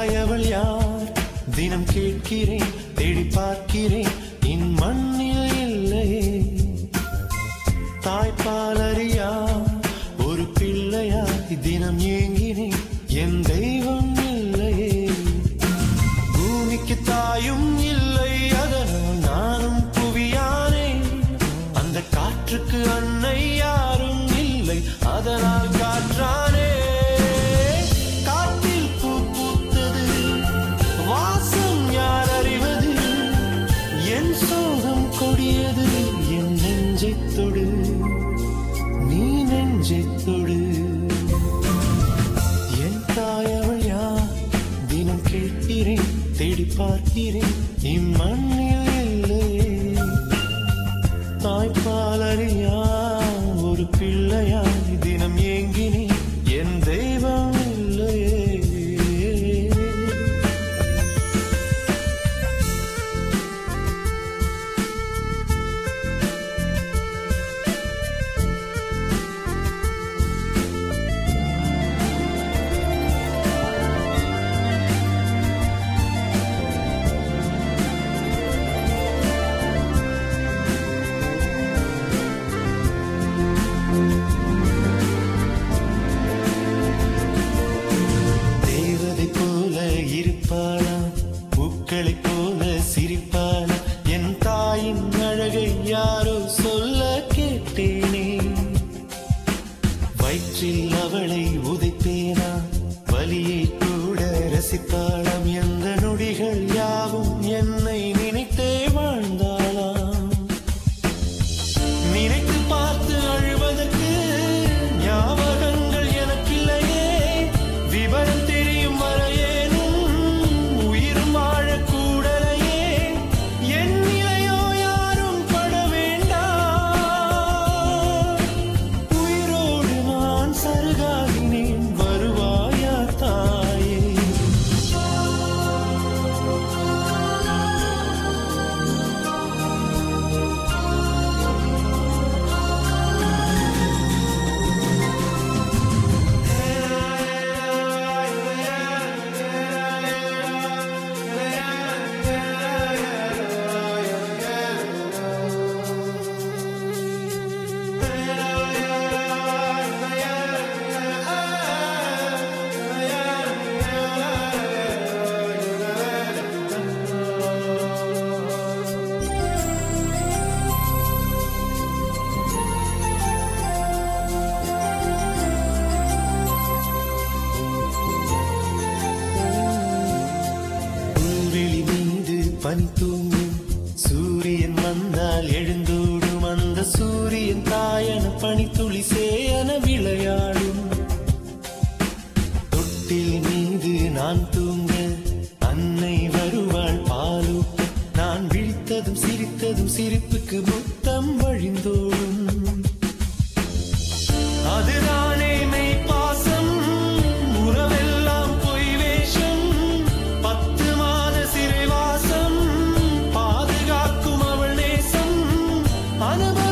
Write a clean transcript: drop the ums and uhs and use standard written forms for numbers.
தாயவள் யார் தினம் கேட்கிறேன் தேடி பார்க்கிறேன் என் மண்ணில் இல்லையே. தாய்ப்பாலறியா ஒரு பிள்ளையாய் தினம் ஏங்கினேன் என் தெய்வம் இல்லையே. பூமிக்கு தாயும் இல்லை அதனால் நானும் புவியானேன். அந்த காற்றுக்கு அன்னை யாரும் இல்லை அதனால் காற்றானே. காற்றில் பூ பூத்தது வாசம் யார் அறிவது. என் சோகம் கொடியது என் நெஞ்சைத் தொடு நீ நெஞ்சைத் தொடு. என் தாயவள் யார் தினம் கேட்கிறேன் தேடி பார்க்கிறேன் இம்மண்ணில் இல்லையே. தாய்ப்பாலறியா ஒரு பிள்ளையாய் தினம் ஏங்கினேன் என் தெய்வம் இல்லையே. பூக்களைப் போல சிரிப்பாளா என் தாயின் அழகை யாரோ சொல்ல கேட்டேனே. வயிற்றில் அவளை உதைப்பேனா வலியை கூட ரசிப்பாளாம். எந்த நொடிகள் யாவும் என்னை நினைத்தே வாழ்ந்தாளாம். நினைத்து பார்த்து அழுவதற்கு ஞாபகங்கள் எனக்கில்லையே. விவரம் தெரியும் வரையே பனி தூங்கும் சூரியன் வந்தால் எழுந்தோடும். அந்த சூரியன் தாயன பனித்துளி சேயன விளையாடும். தொட்டில் மீது நான் தூங்க அன்னை வருவாள் பாலூட்ட. நான் விழித்ததும் சிரித்ததும் சிரிப்புக்கு முத்தம் வழிந்தோடும். அதுதானே மெய் பாசம் உறவெல்லாம் பொய் வேஷம். 10 மாத சிறைவாசம் பாதுகாக்கும் அவள் நேசம். அனுபவம்